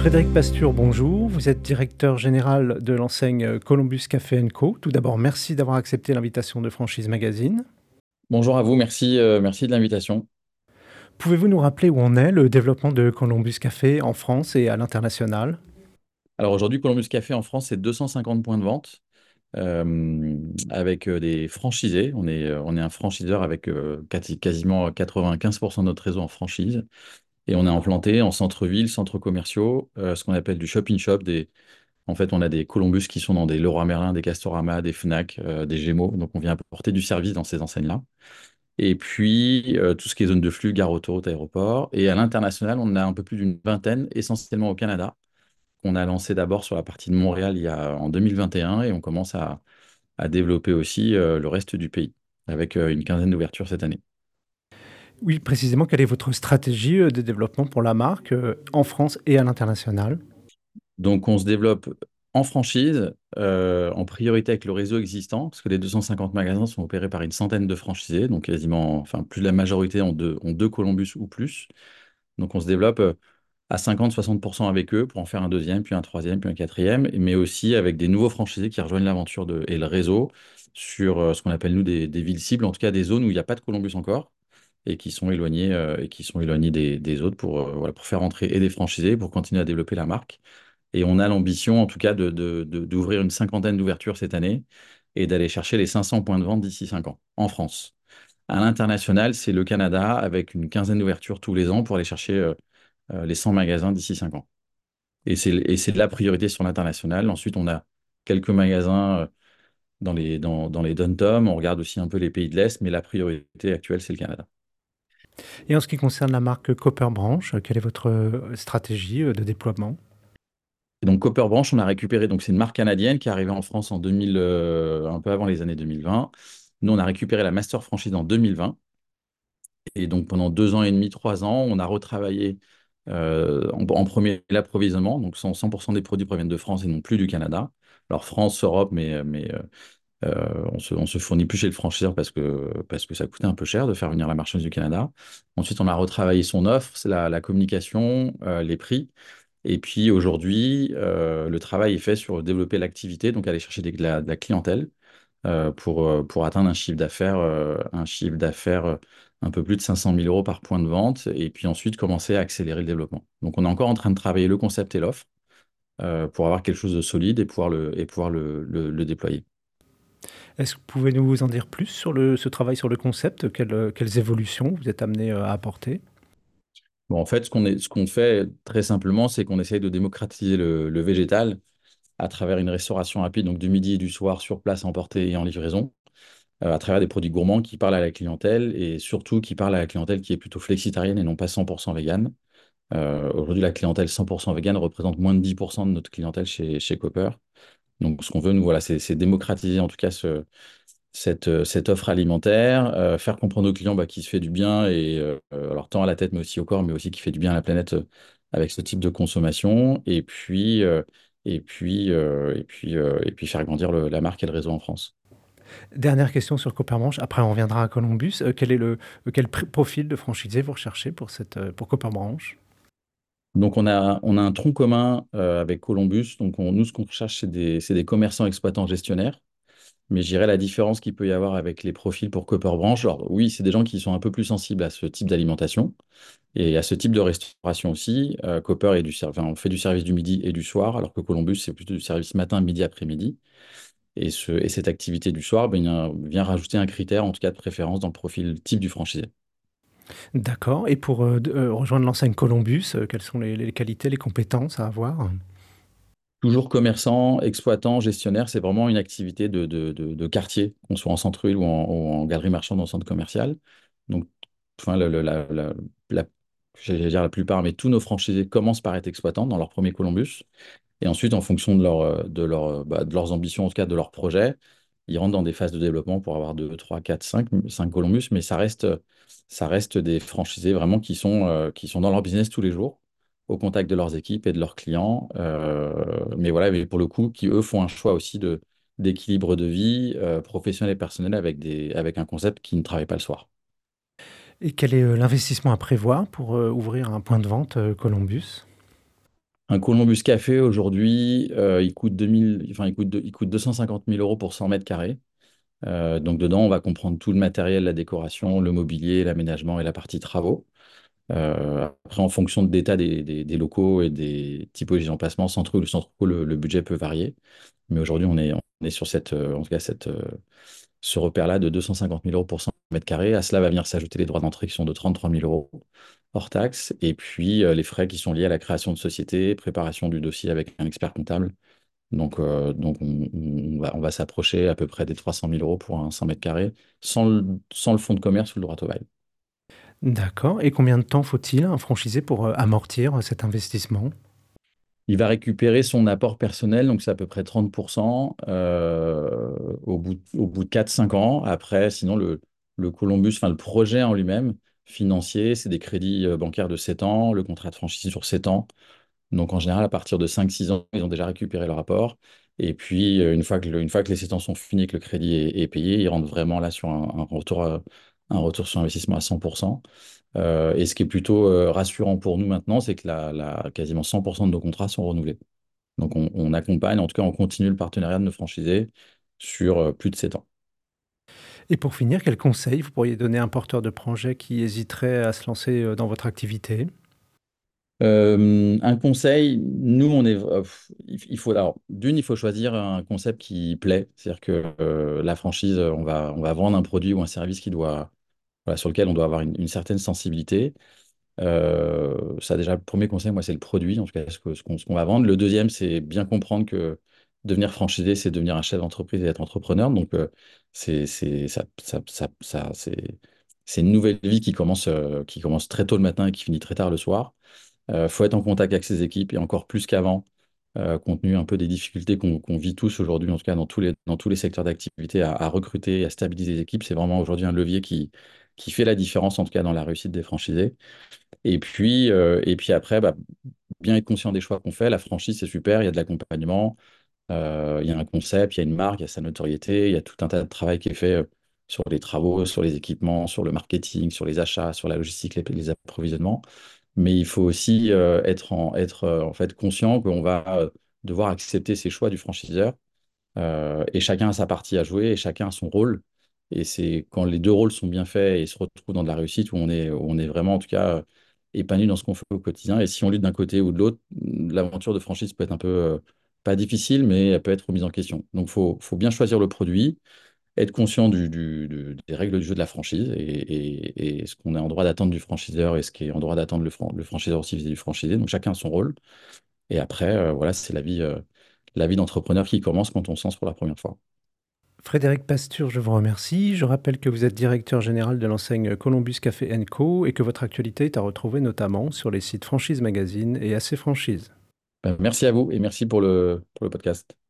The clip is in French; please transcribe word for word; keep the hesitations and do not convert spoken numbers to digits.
Frédéric Pasture, bonjour. Vous êtes directeur général de l'enseigne Columbus Café and Co. Tout d'abord, merci d'avoir accepté l'invitation de Franchise Magazine. Bonjour à vous, merci, euh, merci de l'invitation. Pouvez-vous nous rappeler où en est le développement de Columbus Café en France et à l'international? Alors aujourd'hui, Columbus Café en France, c'est deux cent cinquante points de vente euh, avec euh, des franchisés. On est, euh, on est un franchiseur avec euh, quasi- quasiment quatre-vingt-quinze pour cent de notre réseau en franchise. Et on est implanté en centre-ville, centres commerciaux, euh, ce qu'on appelle du shop-in-shop. Des... En fait, on a des Columbus qui sont dans des Leroy Merlin, des Castorama, des Fnac, euh, des Gémeaux. Donc on vient apporter du service dans ces enseignes-là. Et puis, euh, tout ce qui est zone de flux, gare, autoroute, aéroport. Et à l'international, on a un peu plus d'une vingtaine, essentiellement au Canada, qu'on a lancé d'abord sur la partie de Montréal il y a, en deux mille vingt et un, et on commence à, à développer aussi euh, le reste du pays, avec euh, une quinzaine d'ouvertures cette année. Oui, précisément, quelle est votre stratégie euh, de développement pour la marque euh, en France et à l'international? Donc, on se développe en franchise, euh, en priorité avec le réseau existant, parce que les deux cent cinquante magasins sont opérés par une centaine de franchisés, donc quasiment, enfin, plus de la majorité ont deux, ont deux Columbus ou plus. Donc, on se développe euh, à cinquante soixante pour cent avec eux pour en faire un deuxième, puis un troisième, puis un quatrième, mais aussi avec des nouveaux franchisés qui rejoignent l'aventure de, et le réseau sur euh, ce qu'on appelle nous des, des villes cibles, en tout cas des zones où il n'y a pas de Columbus encore et qui sont éloignées, euh, et qui sont éloignées des, des autres pour, euh, voilà, pour faire entrer et des franchisés pour continuer à développer la marque. Et on a l'ambition, en tout cas, de, de- de- d'ouvrir une cinquantaine d'ouvertures cette année et d'aller chercher les cinq cents points de vente d'ici cinq ans en France. À l'international, c'est le Canada avec une quinzaine d'ouvertures tous les ans pour aller chercher euh, euh, les cent magasins d'ici cinq ans. Et c'est, et c'est de la priorité sur l'international. Ensuite, on a quelques magasins euh, dans les, dans, dans les dom-toms. On regarde aussi un peu les pays de l'Est, mais la priorité actuelle, c'est le Canada. Et en ce qui concerne la marque Copper Branch, euh, quelle est votre euh, stratégie euh, de déploiement? Et donc, Copper Branch, on a récupéré, donc c'est une marque canadienne qui est arrivée en France en deux mille, euh, un peu avant les années deux mille vingt. Nous, on a récupéré la master franchise en deux mille vingt. Et donc, pendant deux ans et demi, trois ans, on a retravaillé euh, en, en premier l'approvisionnement. Donc, cent cent pour cent des produits proviennent de France et non plus du Canada. Alors, France, Europe, mais, mais euh, Euh, on se, on se fournit plus chez le franchiseur parce que, parce que ça coûtait un peu cher de faire venir la marchandise du Canada. Ensuite, on a retravaillé son offre, c'est la, la communication, euh, les prix. Et puis aujourd'hui, euh, le travail est fait sur développer l'activité, donc aller chercher des- de la, de la clientèle euh, pour, euh, pour atteindre un chiffre d'affaires, euh, un chiffre d'affaires euh, un peu plus de cinq cent mille euros par point de vente. Et puis ensuite, commencer à accélérer le développement. Donc on est encore en train de travailler le concept et l'offre euh, pour avoir quelque chose de solide et pouvoir le, et pouvoir le le- le déployer. Est-ce que vous pouvez nous en dire plus sur le, ce travail sur le concept? Quelles, euh, quelles évolutions vous êtes amené euh, à apporter? Bon, en fait, ce qu'on est, ce qu'on fait très simplement, c'est qu'on essaye de démocratiser le, le végétal à travers une restauration rapide, donc du midi et du soir sur place, à emporter et en livraison, euh, à travers des produits gourmands qui parlent à la clientèle et surtout qui parlent à la clientèle qui est plutôt flexitarienne et non pas cent pour cent végane. Euh, aujourd'hui, la clientèle cent pour cent végane représente moins de dix pour cent de notre clientèle chez, chez Copper. Donc, ce qu'on veut, nous, voilà, c'est c'est démocratiser en tout cas ce, cette, euh, cette offre alimentaire, euh, faire comprendre aux clients bah, qu'il se fait du bien, et euh, euh, alors tant à la tête, mais aussi au corps, mais aussi qui fait du bien à la planète euh, avec ce type de consommation, et puis, euh, et puis, euh, et puis, euh, et puis faire grandir le- la marque et le réseau en France. Dernière question sur Copper Branch, après on reviendra à Columbus. Euh, quel est le, euh, quel pr- profil de franchisé vous recherchez pour, cette, euh, pour Copper Branch? Donc on a, on a un tronc commun euh, avec Columbus. Donc on- nous, ce qu'on recherche, c'est des, c'est des commerçants exploitants gestionnaires. Mais je dirais la différence qu'il peut y avoir avec les profils pour Copper Branch. Alors oui, c'est des gens qui sont un peu plus sensibles à ce type d'alimentation. Et à ce type de restauration aussi, euh, Copper est du ser- enfin, on fait du service du midi et du soir, alors que Columbus, c'est plutôt du service matin, midi, après-midi. Et, ce, et cette activité du soir ben, vient, vient rajouter un critère, en tout cas de préférence, dans le profil type du franchisé. D'accord. Et pour euh, de- euh, rejoindre l'enseigne Columbus, euh, quelles sont les, les qualités, les compétences à avoir? Toujours commerçant, exploitant, gestionnaire, c'est vraiment une activité de, de, de- de quartier, qu'on soit en centre-ville ou en, ou en galerie marchande, en centre commercial. Donc, enfin, le- le- la, la, la- j'allais dire la plupart, mais tous nos franchisés commencent par être exploitants dans leur premier Columbus. Et ensuite, en fonction de, leur, euh, de, leur, euh, bah, de leurs ambitions, en tout cas de leurs projets, ils rentrent dans des phases de développement pour avoir deux, trois, quatre, cinq, cinq Columbus, mais ça reste, ça reste des franchisés vraiment qui sont, euh, qui sont dans leur business tous les jours, au contact de leurs équipes et de leurs clients. Euh, mais voilà, mais pour le coup, qui eux font un choix aussi de, d'équilibre de vie euh, professionnel et personnel avec, des, avec un concept qui ne travaille pas le soir. Et quel est euh, l'investissement à prévoir pour euh, ouvrir un point de vente euh, Columbus? Un Columbus Café aujourd'hui, euh, il coûte deux mille, enfin, il coûte, deux- il coûte deux cent cinquante mille euros pour cent mètres carrés. Euh, donc dedans, on va comprendre tout le matériel, la décoration, le mobilier, l'aménagement et la partie travaux. Euh, après, en fonction de l'état des, des- des locaux et des typologies d'emplacement, centraux ou centraux, le, le budget peut varier. Mais aujourd'hui, on est, on est sur cette, euh, en tout cas, cette, euh, ce repère-là de deux cent cinquante mille euros pour cent mètres carrés. À cela va venir s'ajouter les droits d'entrée qui sont de trente-trois mille euros hors taxe, et puis euh, les frais qui sont liés à la création de société, préparation du dossier avec un expert comptable. Donc, euh, donc on, on va, on va s'approcher à peu près des trois cent mille euros pour un cent mètres carrés, sans le, sans le fonds de commerce ou le droit au bail. D'accord. Et combien de temps faut-il à un franchisé pour euh, amortir euh, cet investissement? Il va récupérer son apport personnel, donc c'est à peu près trente pour cent euh, au bout, au bout de quatre cinq ans. Après, sinon, le, le Columbus, enfin le projet en lui-même, financier, c'est des crédits euh, bancaires de sept ans, le contrat de franchise sur sept ans. Donc en général, à partir de cinq six ans, ils ont déjà récupéré leur apport. Et puis, euh, une fois que, le- une fois que les sept ans sont finis et que le crédit est, est payé, ils rentrent vraiment là sur un, un retour, euh, un retour sur investissement à cent pour cent. Euh, et ce qui est plutôt euh, rassurant pour nous maintenant, c'est que la, la- quasiment cent pour cent de nos contrats sont renouvelés. Donc on, on accompagne, en tout cas on continue le partenariat de nos franchisés sur euh, plus de sept ans. Et pour finir, quel conseil vous pourriez donner à un porteur de projet qui hésiterait à se lancer euh, dans votre activité? Euh, un conseil, nous on est, euh, pff, il il faut alors d'une, il faut choisir un concept qui plaît, c'est-à-dire que euh, la franchise, on va on va vendre un produit ou un service qui doit, voilà, sur lequel on doit avoir une, une certaine sensibilité. Euh, ça, déjà, le premier conseil, moi, c'est le produit, en tout cas, ce que- ce qu'on ce qu'on va vendre. Le deuxième, c'est bien comprendre que devenir franchisé, c'est devenir un chef d'entreprise et être entrepreneur. Donc, euh, c'est c'est ça, ça, ça, ça- c'est c'est une nouvelle vie qui commence, euh, qui commence très tôt le matin et qui finit très tard le soir. Il faut être en contact avec ses équipes et encore plus qu'avant, euh, compte tenu un peu des difficultés qu'on qu'on vit tous aujourd'hui, en tout cas dans tous les, dans tous les secteurs d'activité, à, à recruter et à stabiliser les équipes. C'est vraiment aujourd'hui un levier qui, qui fait la différence, en tout cas dans la réussite des franchisés. Et puis, euh, et puis après, bah, bien être conscient des choix qu'on fait. La franchise, c'est super, il y a de l'accompagnement, euh, il y a un concept, il y a une marque, il y a sa notoriété, il y a tout un tas de travail qui est fait euh, sur les travaux, sur les équipements, sur le marketing, sur les achats, sur la logistique, les, les approvisionnements. Mais il faut aussi euh, être, en, être euh, en fait conscient qu'on va euh, devoir accepter ces choix du franchiseur euh, et chacun a sa partie à jouer et chacun a son rôle. Et c'est quand les deux rôles sont bien faits et se retrouvent dans de la réussite où on est, où on est vraiment, en tout cas, euh, épanoui dans ce qu'on fait au quotidien. Et si on lutte d'un côté ou de l'autre, l'aventure de franchise peut être un peu, euh, pas difficile, mais elle peut être remise en question. Donc, il faut, faut bien choisir le produit, être conscient du, du- du- des règles du jeu de la franchise et, et- et ce qu'on est en droit d'attendre du franchiseur et ce qui est en droit d'attendre le, fran- le franchiseur aussi vis-à-vis du franchisé. Donc, chacun a son rôle. Et après, euh, voilà, c'est la vie, euh, la vie d'entrepreneur qui commence quand on se lance pour la première fois. Frédéric Pasture, je vous remercie. Je rappelle que vous êtes directeur général de l'enseigne Columbus Café Co et que votre actualité est à retrouver notamment sur les sites Franchise Magazine et A C Franchise. Ben, merci à vous et merci pour le, pour le podcast.